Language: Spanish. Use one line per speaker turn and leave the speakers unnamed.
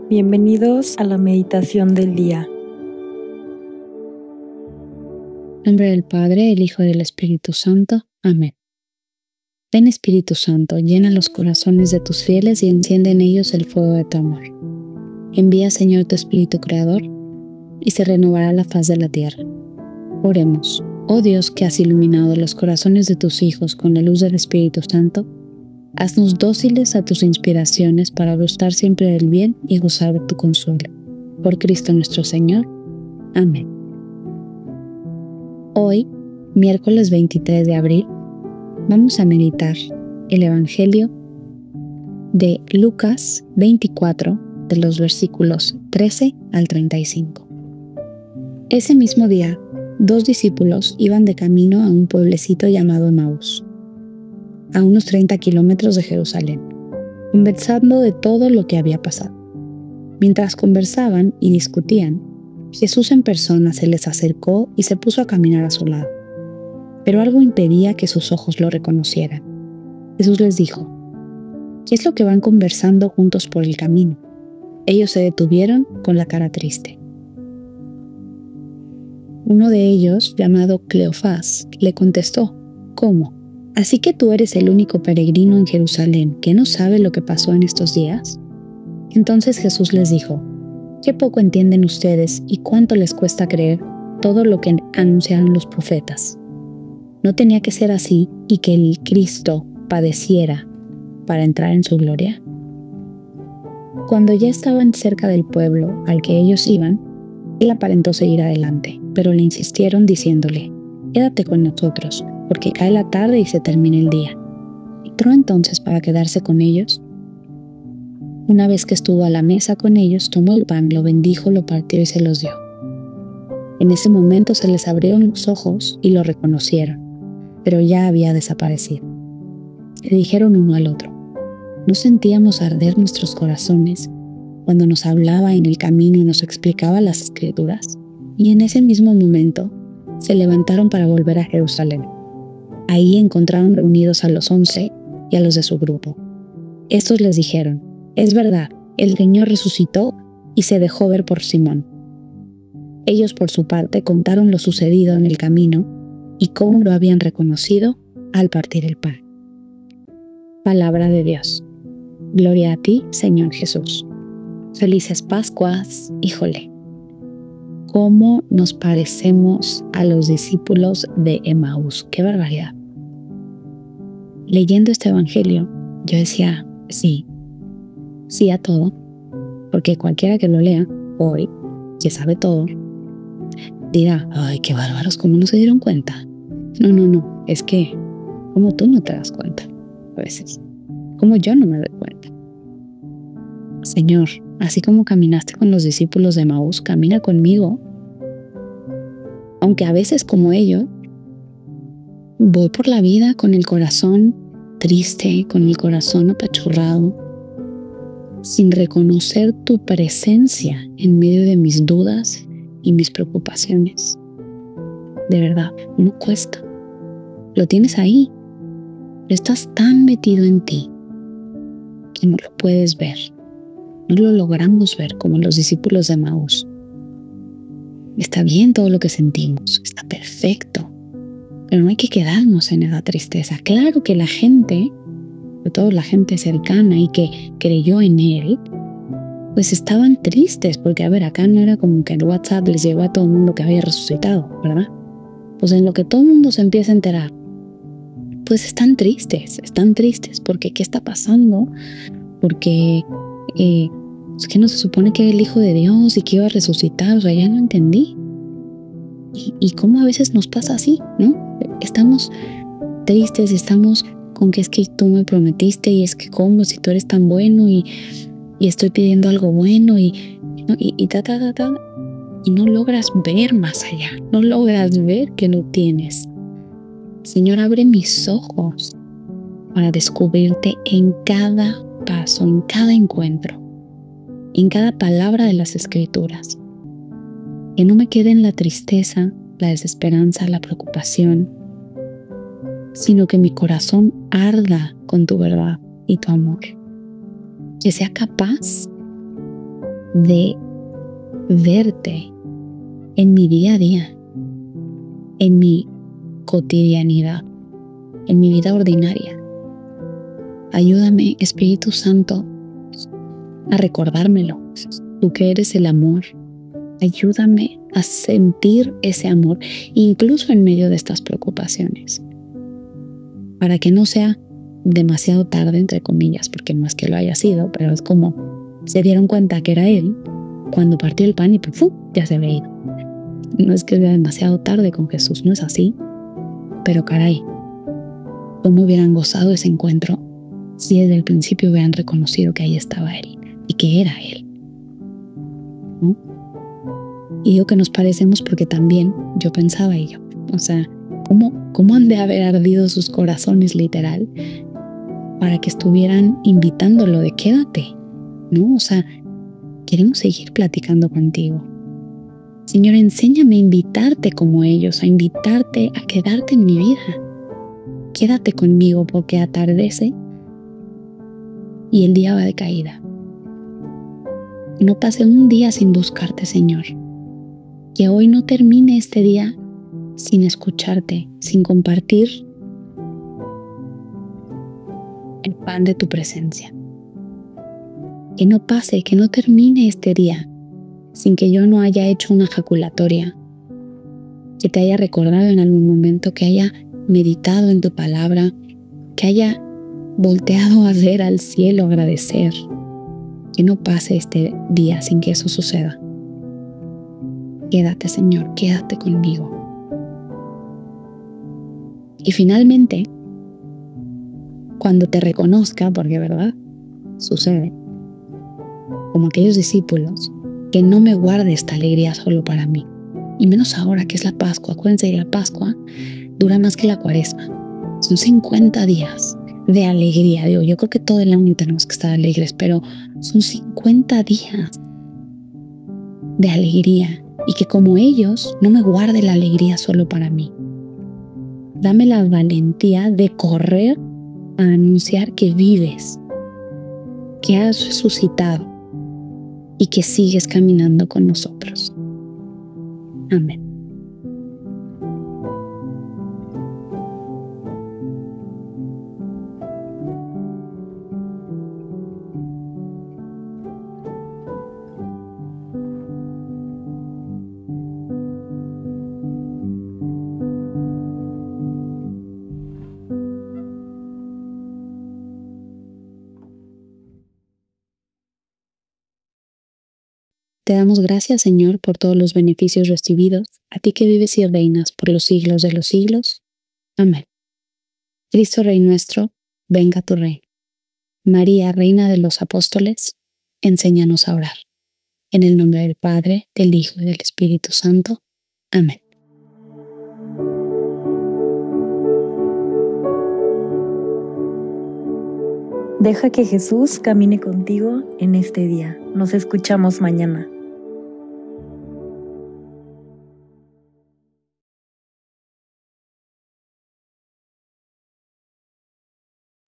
Bienvenidos a la meditación del día.
En nombre del Padre, del Hijo y del Espíritu Santo. Amén. Ven, Espíritu Santo, llena los corazones de tus fieles y enciende en ellos el fuego de tu amor. Envía, Señor, tu Espíritu Creador, y se renovará la faz de la tierra. Oremos. Oh Dios, que has iluminado los corazones de tus hijos con la luz del Espíritu Santo, haznos dóciles a tus inspiraciones para gustar siempre del bien y gozar de tu consuelo. Por Cristo nuestro Señor. Amén. Hoy, miércoles 23 de abril, vamos a meditar el Evangelio de Lucas 24, de los versículos 13 al 35. Ese mismo día, 2 discípulos iban de camino a un pueblecito llamado Emaús, a unos 30 kilómetros de Jerusalén, conversando de todo lo que había pasado. Mientras conversaban y discutían, Jesús en persona se les acercó y se puso a caminar a su lado. Pero algo impedía que sus ojos lo reconocieran. Jesús les dijo: ¿qué es lo que van conversando juntos por el camino? Ellos se detuvieron con la cara triste. Uno de ellos, llamado Cleofás, le contestó: ¿cómo? ¿Así que tú eres el único peregrino en Jerusalén que no sabe lo que pasó en estos días? Entonces Jesús les dijo: qué poco entienden ustedes y cuánto les cuesta creer todo lo que anunciaron los profetas. ¿No tenía que ser así y que el Cristo padeciera para entrar en su gloria? Cuando ya estaban cerca del pueblo al que ellos iban, él aparentó seguir adelante, pero le insistieron diciéndole: quédate con nosotros, porque cae la tarde y se termina el día. Entró entonces para quedarse con ellos. Una vez que estuvo a la mesa con ellos, tomó el pan, lo bendijo, lo partió y se los dio. En ese momento se les abrieron los ojos y lo reconocieron, pero ya había desaparecido. Le dijeron uno al otro: ¿no sentíamos arder nuestros corazones cuando nos hablaba en el camino y nos explicaba las Escrituras? Y en ese mismo momento se levantaron para volver a Jerusalén. Ahí encontraron reunidos a los 11 y a los de su grupo. Estos les dijeron: es verdad, el Señor resucitó y se dejó ver por Simón. Ellos, por su parte, contaron lo sucedido en el camino y cómo lo habían reconocido al partir el pan. Palabra de Dios. Gloria a ti, Señor Jesús. Felices Pascuas. Híjole, ¿cómo nos parecemos a los discípulos de Emaús? ¡Qué barbaridad! Leyendo este evangelio, yo decía sí a todo, porque cualquiera que lo lea hoy, que sabe todo, dirá: ay, qué bárbaros, ¿cómo no se dieron cuenta? No, es que como tú no te das cuenta a veces, como yo no me doy cuenta. Señor, así como caminaste con los discípulos de Emaús, camina conmigo. Aunque a veces, como ellos, voy por la vida con el corazón triste, con el corazón apachurrado, sin reconocer tu presencia en medio de mis dudas y mis preocupaciones. De verdad, no cuesta. Lo tienes ahí, pero estás tan metido en ti que no lo puedes ver. No lo logramos ver como los discípulos de Emaús. Está bien todo lo que sentimos, está perfecto, pero no hay que quedarnos en esa tristeza. Claro que la gente, sobre todo la gente cercana y que creyó en él, pues estaban tristes, porque acá no era como que el WhatsApp les llegó a todo el mundo que había resucitado, ¿verdad? Pues en lo que todo el mundo se empieza a enterar, pues están tristes porque ¿qué está pasando? Porque es que no se supone que era el Hijo de Dios y que iba a resucitar. O sea, ya no entendí. Y cómo a veces nos pasa así, ¿no? Estamos tristes, estamos con que es que tú me prometiste y es que cómo, si tú eres tan bueno y estoy pidiendo algo bueno y no logras ver más allá, no logras ver que lo tienes. Señor, abre mis ojos para descubrirte en cada paso, en cada encuentro, en cada palabra de las Escrituras. Que no me quede en la tristeza, la desesperanza, la preocupación, sino que mi corazón arda con tu verdad y tu amor. Que sea capaz de verte en mi día a día, en mi cotidianidad, en mi vida ordinaria. Ayúdame, Espíritu Santo, a recordármelo. Tú que eres el amor, ayúdame a sentir ese amor, incluso en medio de estas preocupaciones, para que no sea demasiado tarde, entre comillas, porque no es que lo haya sido, pero es como se dieron cuenta que era Él cuando partió el pan y ¡pum!, ya se había ido. No es que sea demasiado tarde con Jesús, no es así, pero caray, ¿cómo hubieran gozado ese encuentro si desde el principio hubieran reconocido que ahí estaba Él y que era Él? ¿No? Y digo que nos parecemos porque también yo pensaba ello. O sea, ¿cómo han de haber ardido sus corazones literal para que estuvieran invitándolo de quédate? ¿No? O sea, queremos seguir platicando contigo. Señor, enséñame a invitarte como ellos, a invitarte a quedarte en mi vida. Quédate conmigo porque atardece y el día va de caída. No pase un día sin buscarte, Señor. Que hoy no termine este día sin escucharte, sin compartir el pan de tu presencia. Que no pase, que no termine este día sin que yo no haya hecho una ejaculatoria, que te haya recordado en algún momento, que haya meditado en tu palabra, que haya volteado a ver al cielo, agradecer. Que no pase este día sin que eso suceda. Quédate, Señor, quédate conmigo. Y finalmente, cuando te reconozca, porque verdad, sucede, como aquellos discípulos, que no me guarde esta alegría solo para mí. Y menos ahora que es la Pascua. Acuérdense que la Pascua dura más que la Cuaresma. Son 50 días de alegría. Digo, yo creo que todo el año tenemos que estar alegres, pero son 50 días de alegría. Y que como ellos, no me guarde la alegría solo para mí. Dame la valentía de correr a anunciar que vives, que has resucitado y que sigues caminando con nosotros. Amén. Te damos gracias, Señor, por todos los beneficios recibidos, a ti que vives y reinas por los siglos de los siglos. Amén. Cristo Rey nuestro, venga tu reino. María, Reina de los Apóstoles, enséñanos a orar. En el nombre del Padre, del Hijo y del Espíritu Santo. Amén.
Deja que Jesús camine contigo en este día. Nos escuchamos mañana.